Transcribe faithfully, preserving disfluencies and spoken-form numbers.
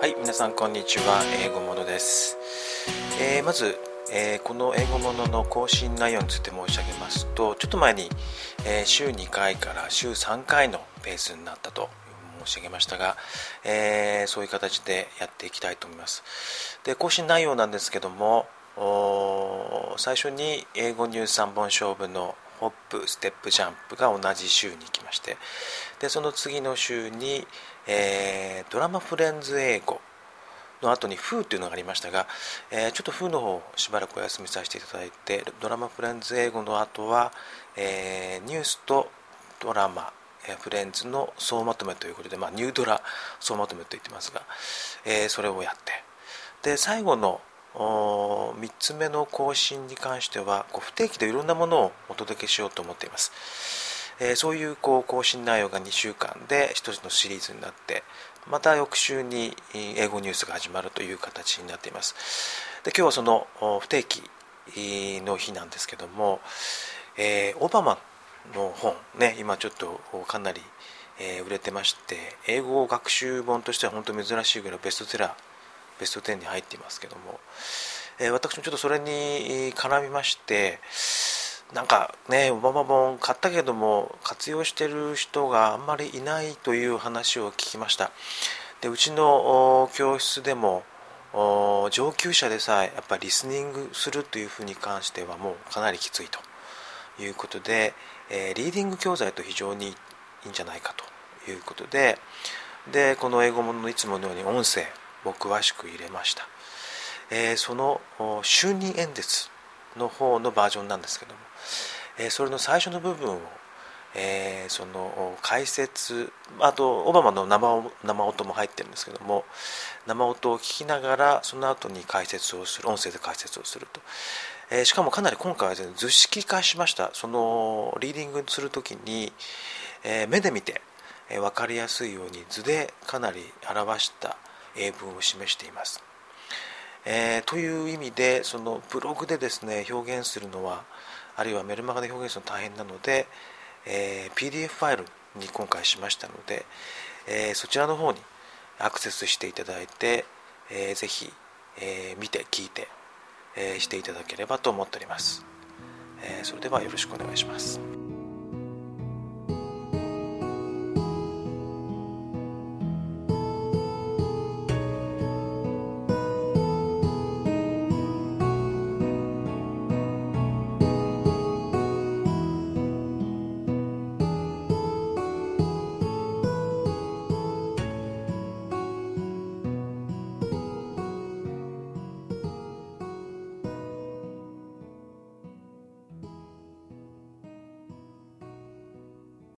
はい、皆さんこんにちは。英語ものです。えー、まず、えー、この英語ものの更新内容について申し上げますと、ちょっと前に、えー、週にかいから週さんかいのペースになったと申し上げましたが、えー、そういう形でやっていきたいと思います。で、更新内容なんですけども、最初に英語ニュースさんぼん勝負のホップ、ステップ、ジャンプが同じ週に来まして、でその次の週に、えー、ドラマフレンズ英語の後にフーというのがありましたが、えー、ちょっとフーの方をしばらくお休みさせていただいて、ドラマフレンズ英語の後は、えー、ニュースとドラマ、えー、フレンズの総まとめということで、まあ、ニュードラ総まとめと言ってますが、えー、それをやって、で最後のみっつめの更新に関してはこう不定期でいろんなものをお届けしようと思っています。えー、そういう、こう更新内容がにしゅうかんでひとつのシリーズになって、また翌週に英語ニュースが始まるという形になっています。で今日はその不定期の日なんですけども、えー、オバマの本ね、今ちょっとかなり売れてまして、英語学習本としては本当珍しいぐらいベストセラーベストじゅうに入っていますけども、えー、私もちょっとそれに絡みまして、なんかね、オバマ本買ったけども活用してる人があんまりいないという話を聞きました。でうちの教室でも上級者でさえやっぱりリスニングするというふうに関してはもうかなりきついということで、えー、リーディング教材と非常にいいんじゃないかということで、でこの英語もののいつものように音声を詳しく入れました。えー、その就任演説の方のバージョンなんですけども、えー、それの最初の部分を、えー、その解説、あとオバマの 生, 生音も入ってるんですけども、生音を聞きながらその後に解説をする、音声で解説をすると、えー、しかもかなり今回は、ね、図式化しました。そのリーディングするときに、えー、目で見て、えー、分かりやすいように図でかなり表した英文を示しています。えー、という意味で、そのブログでですね表現するのは、あるいはメルマガで表現するのは大変なので、えー、ピーディーエフ ファイルに今回しましたので、えー、そちらの方にアクセスしていただいて、えー、ぜひ、えー、見て聞いて、えー、していただければと思っております。えー、それではよろしくお願いします。